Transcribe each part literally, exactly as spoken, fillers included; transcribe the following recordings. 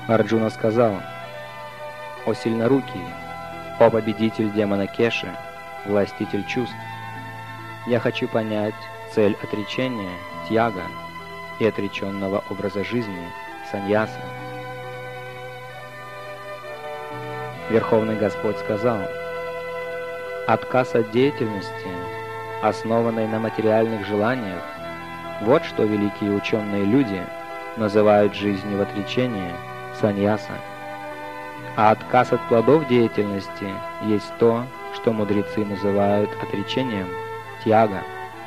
Арджуна сказал: «О сильнорукий, о победитель демона Кеши, властитель чувств, я хочу понять цель отречения, тьяга и отреченного образа жизни, саньяса». Верховный Господь сказал: «Отказ от деятельности, основанной на материальных желаниях, вот что великие ученые люди называют жизнью в отречении, саньяса. А отказ от плодов деятельности есть то, что мудрецы называют отречением, тьяга».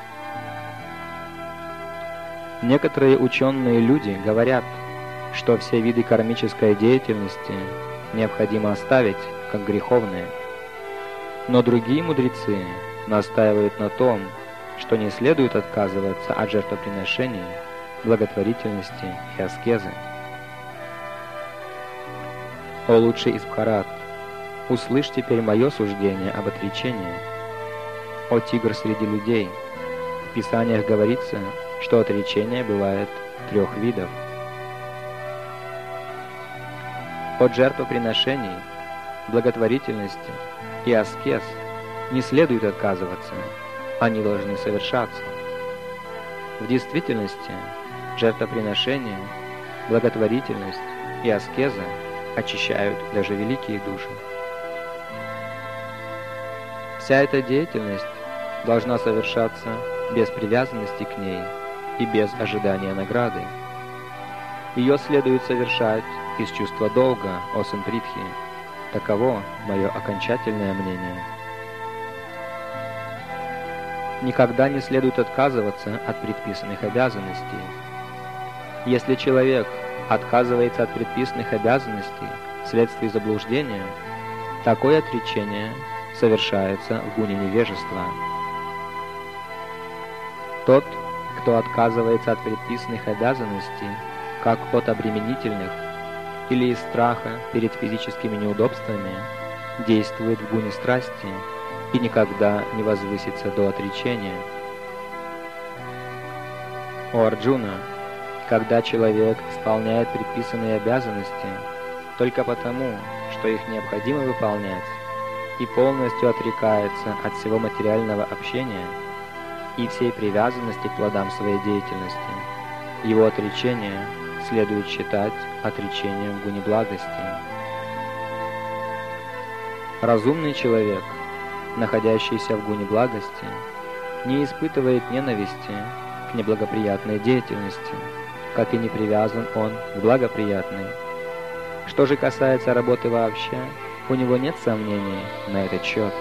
Некоторые ученые люди говорят, что все виды кармической деятельности необходимо оставить как греховные. Но другие мудрецы настаивают на том, что не следует отказываться от жертвоприношений, благотворительности и аскезы. О лучший из Бхарат, услышь теперь мое суждение об отречении. О тигр среди людей, в Писаниях говорится, что отречение бывает трех видов. От жертвоприношений, благотворительности и аскез не следует отказываться, они должны совершаться. В действительности, жертвоприношения, благотворительность и аскеза очищают даже великие души. Вся эта деятельность должна совершаться без привязанности к ней и без ожидания награды. Ее следует совершать из чувства долга, о Сампритхи. Таково мое окончательное мнение. Никогда не следует отказываться от предписанных обязанностей. Если человек отказывается от предписанных обязанностей вследствие заблуждения, такое отречение совершается в гуне невежества. Тот, кто отказывается от предписанных обязанностей, как от обременительных или из страха перед физическими неудобствами, действует в гуне страсти и никогда не возвысится до отречения. О Арджуна, когда человек исполняет предписанные обязанности только потому, что их необходимо выполнять, и полностью отрекается от всего материального общения и всей привязанности к плодам своей деятельности, его отречение следует считать отречением в гуне благости. Разумный человек, находящийся в гуне благости, не испытывает ненависти к неблагоприятной деятельности, как и не привязан он к благоприятной. Что же касается работы вообще, у него нет сомнений на этот счет.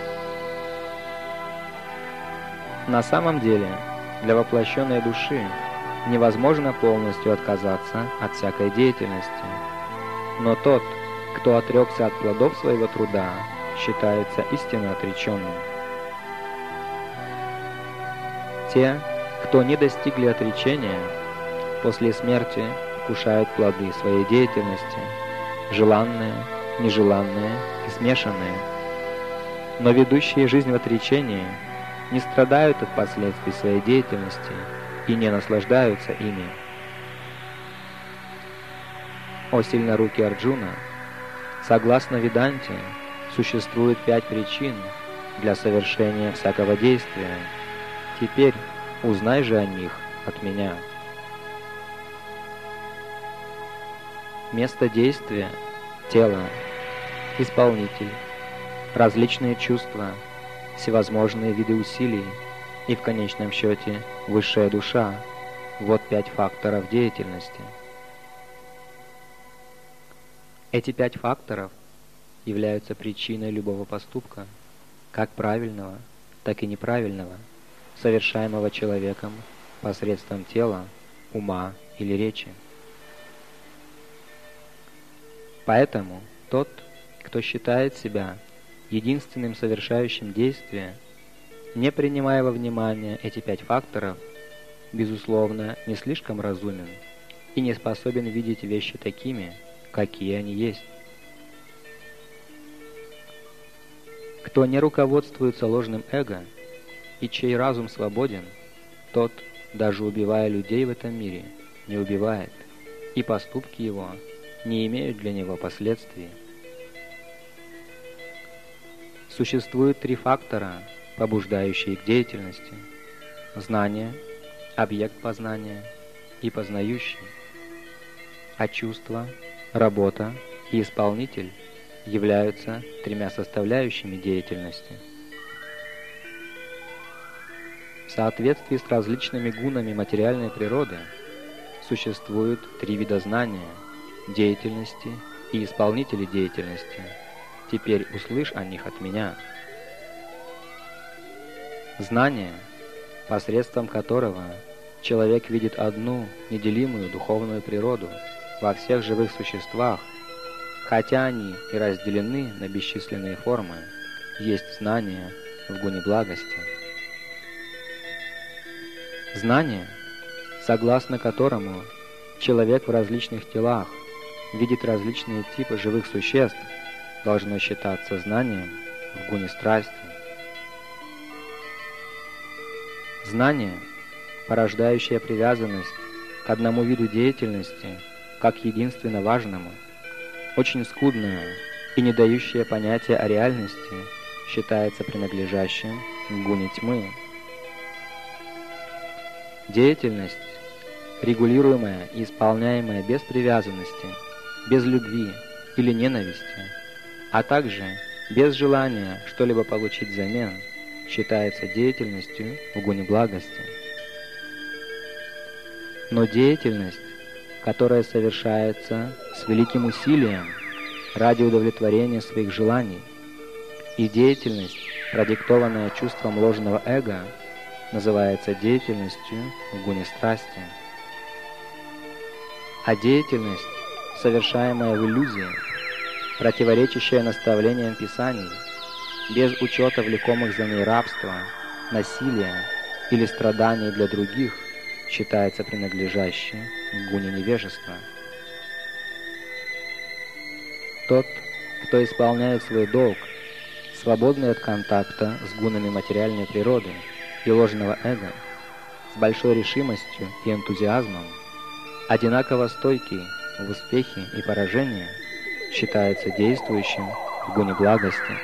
На самом деле, для воплощенной души невозможно полностью отказаться от всякой деятельности. Но тот, кто отрекся от плодов своего труда, считается истинно отреченным. Те, кто не достигли отречения, после смерти вкушают плоды своей деятельности, желанные, нежеланные и смешанные. Но ведущие жизнь в отречении не страдают от последствий своей деятельности и не наслаждаются ими. О сильнорукий Арджуна, согласно Веданте, существует пять причин для совершения всякого действия. Теперь узнай же о них от меня. Место действия – тело, исполнитель, различные чувства, всевозможные виды усилий и, в конечном счете, высшая душа – вот пять факторов деятельности. Эти пять факторов являются причиной любого поступка, как правильного, так и неправильного, совершаемого человеком посредством тела, ума или речи. Поэтому тот, кто считает себя единственным совершающим действие, не принимая во внимание эти пять факторов, безусловно, не слишком разумен и не способен видеть вещи такими, какие они есть. Кто не руководствуется ложным эго и чей разум свободен, тот, даже убивая людей в этом мире, не убивает, и поступки его не имеют для него последствий. Существует три фактора, побуждающие к деятельности: знание, объект познания и познающий. А чувства, работа и исполнитель являются тремя составляющими деятельности. В соответствии с различными гунами материальной природы существует три вида знания, деятельности и исполнителей деятельности. Теперь услышь о них от меня. Знание, посредством которого человек видит одну неделимую духовную природу во всех живых существах, хотя они и разделены на бесчисленные формы, есть знание в гуне благости. Знание, согласно которому человек в различных телах видит различные типы живых существ, должно считаться знанием в гуне страсти. Знание, порождающее привязанность к одному виду деятельности, как единственно важному, очень скудное и не дающее понятия о реальности, считается принадлежащим к гуне тьмы. Деятельность, регулируемая и исполняемая без привязанности, без любви или ненависти, а также без желания что-либо получить взамен, считается деятельностью в гуне благости. Но деятельность, которая совершается с великим усилием ради удовлетворения своих желаний, и деятельность, продиктованная чувством ложного эго, называется деятельностью в гуне страсти. А деятельность, совершаемая в иллюзии, противоречащая наставлениям Писаний, без учета влекомых за ней рабства, насилия или страданий для других, считается принадлежащей к гуне невежества. Тот, кто исполняет свой долг, свободный от контакта с гунами материальной природы и ложного эго, с большой решимостью и энтузиазмом, одинаково стойкий в успехе и поражении, считается действующим в гуне благости.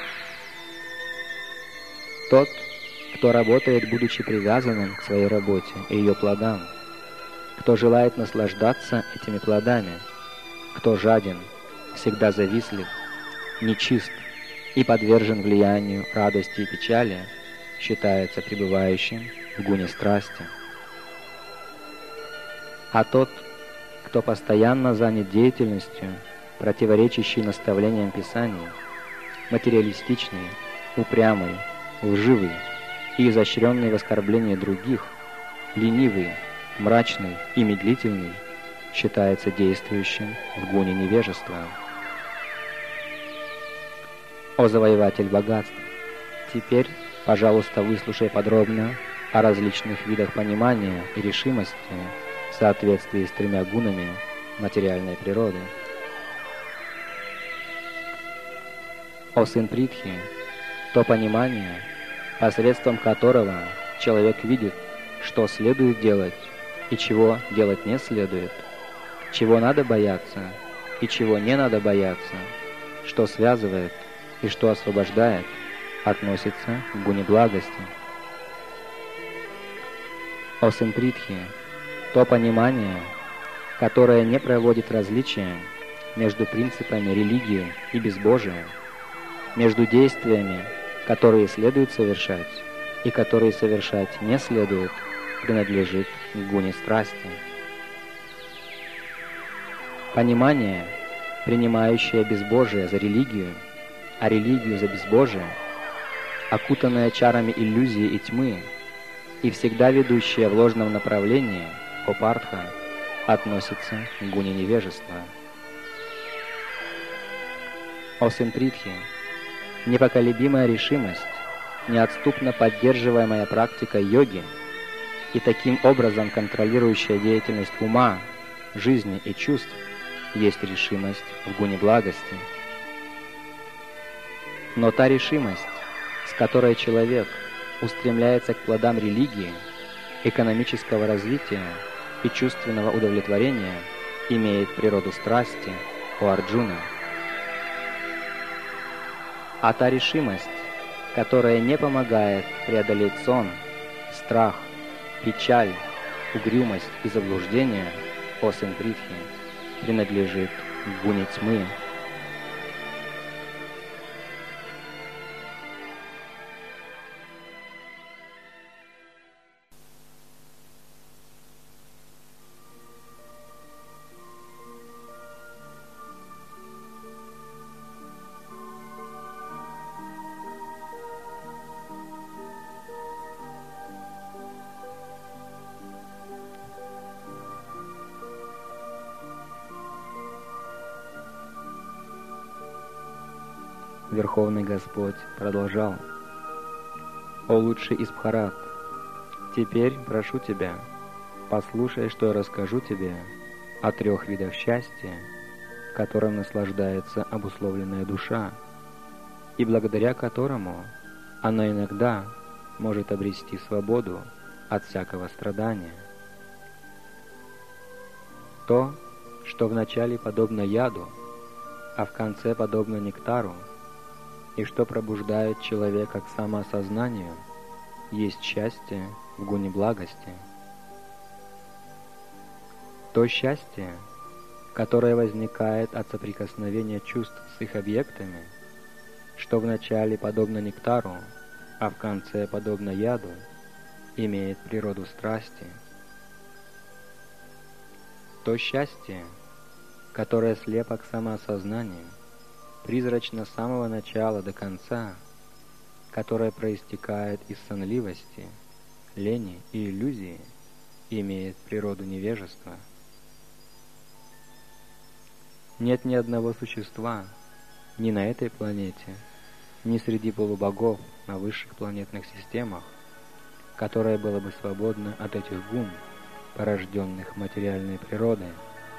Тот, кто работает, будучи привязанным к своей работе и ее плодам, кто желает наслаждаться этими плодами, кто жаден, всегда завистлив, нечист и подвержен влиянию радости и печали, считается пребывающим в гуне страсти. А тот, кто постоянно занят деятельностью, противоречащей наставлениям Писаний, материалистичный, упрямый, лживый и изощренный в оскорблении других, ленивый, мрачный и медлительный, считается действующим в гуне невежества. О завоеватель богатств! Теперь, пожалуйста, выслушай подробно о различных видах понимания и решимости в соответствии с тремя гунами материальной природы. О сын Притхи! То понимание, посредством которого человек видит, что следует делать и чего делать не следует, чего надо бояться и чего не надо бояться, что связывает и что освобождает, относится к гуне благости. О сын Притхи! То понимание, которое не проводит различия между принципами религии и безбожия, между действиями, которые следует совершать и которые совершать не следует, принадлежит к гуне страсти. Понимание, принимающее безбожие за религию, а религию за безбожие, окутанное чарами иллюзии и тьмы, и всегда ведущее в ложном направлении, о Партха, относится к гуне невежества. О сын Притхи! Непоколебимая решимость, неотступно поддерживаемая практикой йоги и таким образом контролирующая деятельность ума, жизни и чувств, есть решимость в гуне благости. Но та решимость, с которой человек устремляется к плодам религии, экономического развития и чувственного удовлетворения, имеет природу страсти о Арджуна. А та решимость, которая не помогает преодолеть сон, страх, печаль, угрюмость и заблуждение, о сын Притхи, принадлежит гуне тьмы. Верховный Господь продолжал: «О лучший из Бхарат, теперь прошу тебя, послушай, что я расскажу тебе о трех видах счастья, которым наслаждается обусловленная душа, и благодаря которому она иногда может обрести свободу от всякого страдания. То, что вначале подобно яду, а в конце подобно нектару, и что пробуждает человека к самоосознанию, есть счастье в гуне благости. То счастье, которое возникает от соприкосновения чувств с их объектами, что вначале подобно нектару, а в конце подобно яду, имеет природу страсти. То счастье, которое слепо к самоосознанию, призрачно с самого начала до конца, которое проистекает из сонливости, лени и иллюзии, имеет природу невежества. Нет ни одного существа, ни на этой планете, ни среди полубогов на высших планетных системах, которое было бы свободно от этих гун, порожденных материальной природой.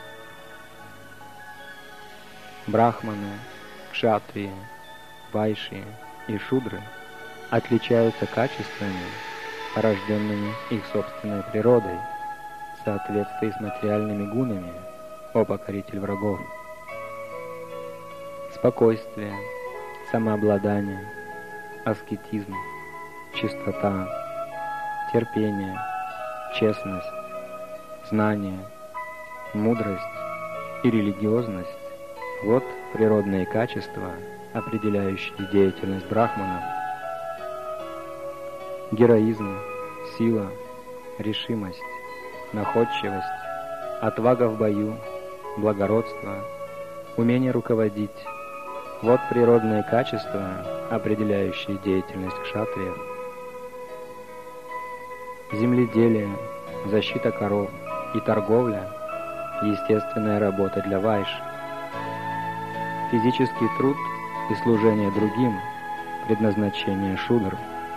Брахманы, кшатрии, вайши и шудры отличаются качествами, порожденными их собственной природой, в соответствии с материальными гунами, о покоритель врагов. Спокойствие, самообладание, аскетизм, чистота, терпение, честность, знание, мудрость и религиозность — вот природные качества, определяющие деятельность брахманов. Героизм, сила, решимость, находчивость, отвага в бою, благородство, умение руководить — вот природные качества, определяющие деятельность кшатриев. Земледелие, защита коров и торговля — естественная работа для вайш. Физический труд и служение другим — предназначение шудр.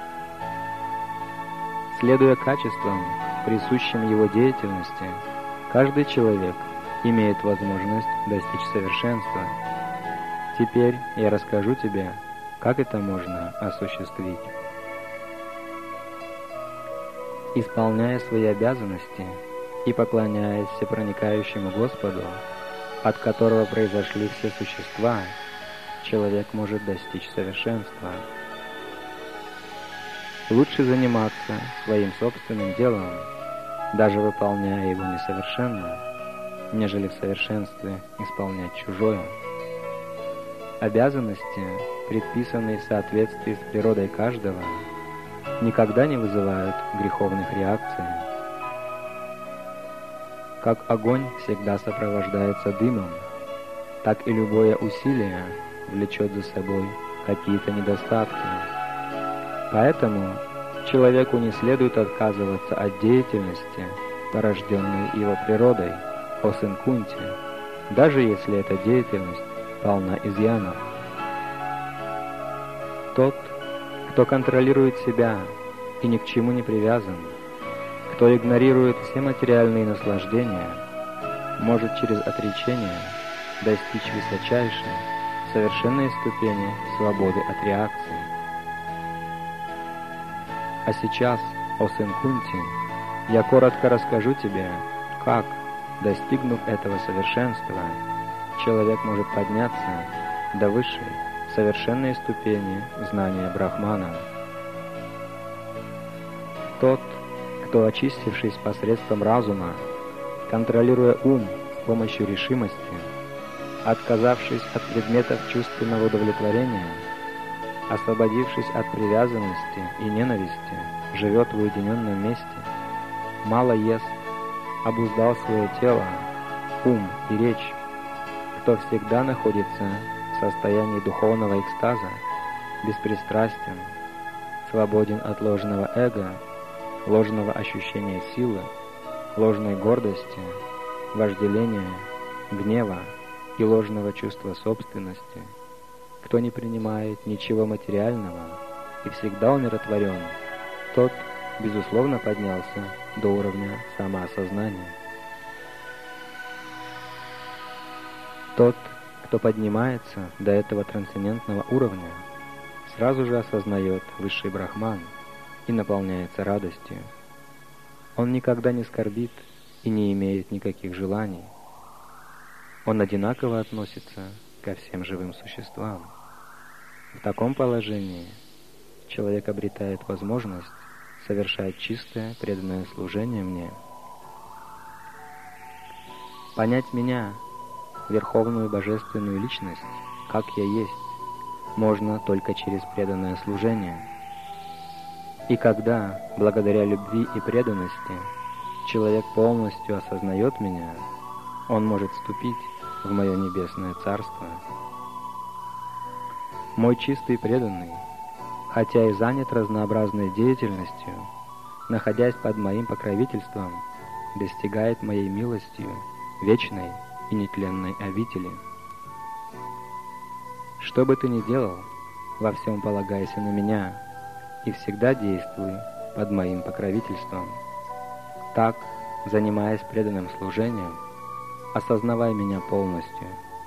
Следуя качествам, присущим его деятельности, каждый человек имеет возможность достичь совершенства. Теперь я расскажу тебе, как это можно осуществить. Исполняя свои обязанности и поклоняясь всепроникающему Господу, от которого произошли все существа, человек может достичь совершенства. Лучше заниматься своим собственным делом, даже выполняя его несовершенно, нежели в совершенстве исполнять чужое. Обязанности, предписанные в соответствии с природой каждого, никогда не вызывают греховных реакций. Как огонь всегда сопровождается дымом, так и любое усилие влечет за собой какие-то недостатки. Поэтому человеку не следует отказываться от деятельности, порожденной его природой, о сын Кунти, даже если эта деятельность полна изъянов. Тот, кто контролирует себя и ни к чему не привязан, кто игнорирует все материальные наслаждения, может через отречение достичь высочайшей, совершенной ступени свободы от реакции. А сейчас, о сын Кунти, я коротко расскажу тебе, как, достигнув этого совершенства, человек может подняться до высшей, совершенной ступени знания Брахмана. Тот, кто, очистившись посредством разума, контролируя ум с помощью решимости, отказавшись от предметов чувственного удовлетворения, освободившись от привязанности и ненависти, живет в уединенном месте, мало ест, обуздал свое тело, ум и речь, кто всегда находится в состоянии духовного экстаза, беспристрастен, свободен от ложного эго, ложного ощущения силы, ложной гордости, вожделения, гнева и ложного чувства собственности, кто не принимает ничего материального и всегда умиротворен, тот, безусловно, поднялся до уровня самоосознания. Тот, кто поднимается до этого трансцендентного уровня, сразу же осознает высший Брахман и наполняется радостью. Он никогда не скорбит и не имеет никаких желаний. Он одинаково относится ко всем живым существам. В таком положении человек обретает возможность совершать чистое преданное служение мне. Понять меня, Верховную Божественную Личность, как я есть, можно только через преданное служение. И когда, благодаря любви и преданности, человек полностью осознает меня, он может вступить в мое небесное царство. Мой чистый преданный, хотя и занят разнообразной деятельностью, находясь под моим покровительством, достигает моей милостью вечной и нетленной обители. Что бы ты ни делал, во всем полагайся на меня и всегда действуй под моим покровительством. Так, занимаясь преданным служением, осознавай меня полностью.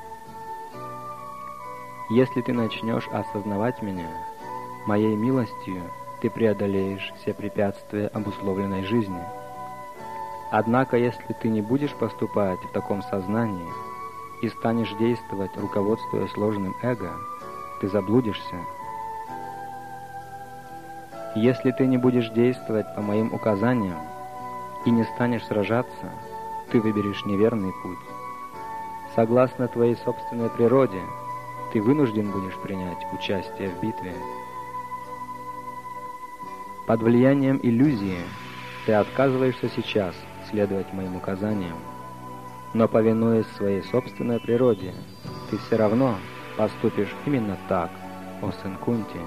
Если ты начнешь осознавать меня, моей милостью ты преодолеешь все препятствия обусловленной жизни. Однако, если ты не будешь поступать в таком сознании и станешь действовать, руководствуясь ложным эго, ты заблудишься. Если ты не будешь действовать по моим указаниям и не станешь сражаться, ты выберешь неверный путь. Согласно твоей собственной природе, ты вынужден будешь принять участие в битве. Под влиянием иллюзии ты отказываешься сейчас следовать моим указаниям, но, повинуясь своей собственной природе, ты все равно поступишь именно так, о сын Кунти.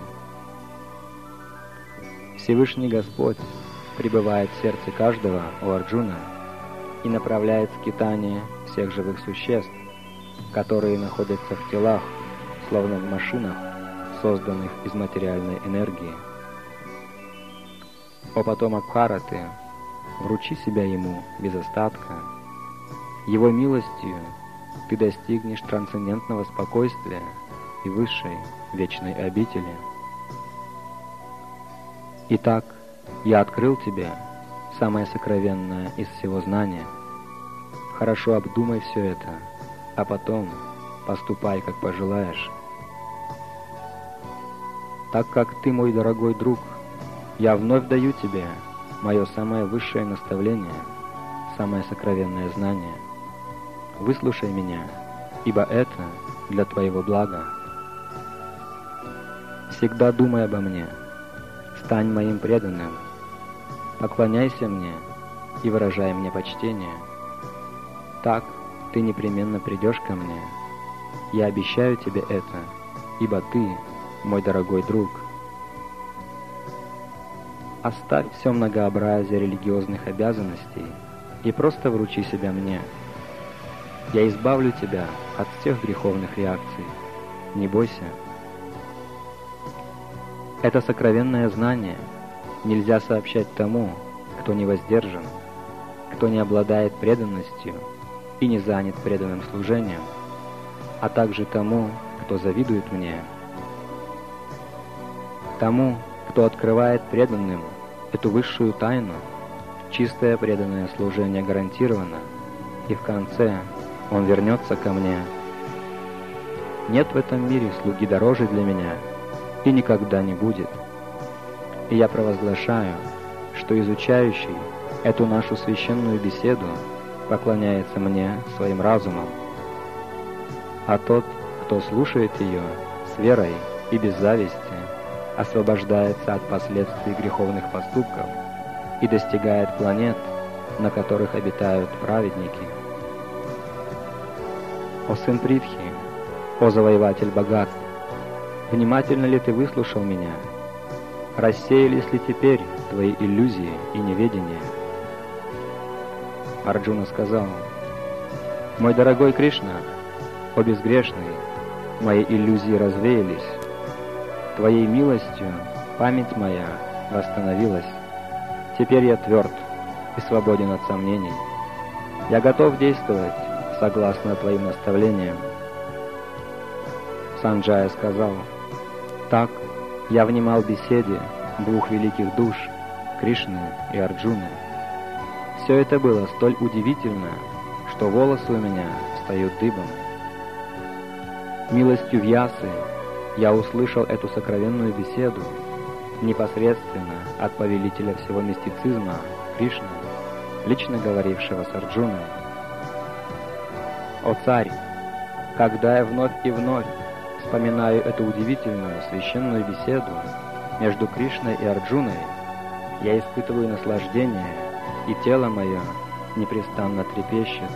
Всевышний Господь пребывает в сердце каждого, о Арджуна, и направляет скитание всех живых существ, которые находятся в телах, словно в машинах, созданных из материальной энергии. О потомок Бхараты, вручи себя ему без остатка. Его милостью ты достигнешь трансцендентного спокойствия и высшей вечной обители. Итак, я открыл тебе самое сокровенное из всего знания. Хорошо обдумай все это, а потом поступай, как пожелаешь. Так как ты мой дорогой друг, я вновь даю тебе мое самое высшее наставление, самое сокровенное знание. Выслушай меня, ибо это для твоего блага. Всегда думай обо мне, стань моим преданным, поклоняйся мне и выражай мне почтение. Так ты непременно придешь ко мне. Я обещаю тебе это, ибо ты мой дорогой друг. Оставь все многообразие религиозных обязанностей и просто вручи себя мне. Я избавлю тебя от всех греховных реакций. Не бойся. Это сокровенное знание нельзя сообщать тому, кто не воздержан, кто не обладает преданностью и не занят преданным служением, а также тому, кто завидует мне. Тому, кто открывает преданным эту высшую тайну, чистое преданное служение гарантировано, и в конце он вернется ко мне Нет в этом мире слуги дороже для меня, и никогда не будет. И я провозглашаю, что изучающий эту нашу священную беседу поклоняется мне своим разумом, а тот, кто слушает ее с верой и без зависти, освобождается от последствий греховных поступков и достигает планет, на которых обитают праведники. О сын Притхи, о завоеватель богатств, внимательно ли ты выслушал меня? Рассеялись ли теперь твои иллюзии и неведения? Арджуна сказал: «Мой дорогой Кришна, о безгрешный, мои иллюзии развеялись. Твоей милостью память моя восстановилась. Теперь я тверд и свободен от сомнений. Я готов действовать согласно твоим наставлениям». Санджая сказал: «Так я внимал беседе двух великих душ, Кришны и Арджуны. Все это было столь удивительно, что волосы у меня встают дыбом. Милостью Вьясы я услышал эту сокровенную беседу непосредственно от повелителя всего мистицизма Кришны, лично говорившего с Арджуной. О царь, когда я вновь и вновь вспоминаю эту удивительную священную беседу между Кришной и Арджуной, я испытываю наслаждение, и тело мое непрестанно трепещет.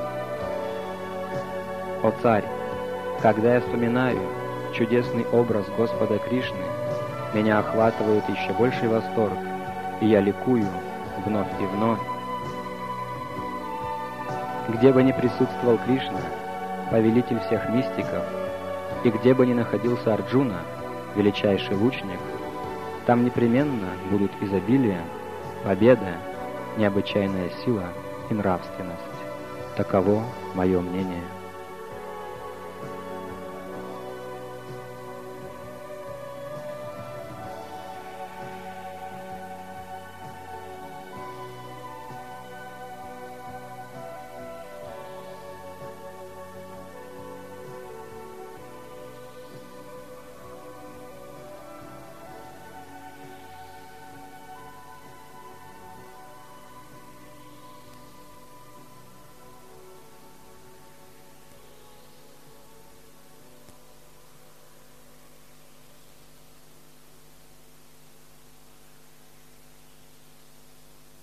О царь, когда я вспоминаю чудесный образ Господа Кришны, меня охватывает еще больший восторг, и я ликую вновь и вновь. Где бы ни присутствовал Кришна, повелитель всех мистиков, и где бы ни находился Арджуна, величайший лучник, там непременно будут изобилие, победа, необычайная сила и нравственность. Таково мое мнение.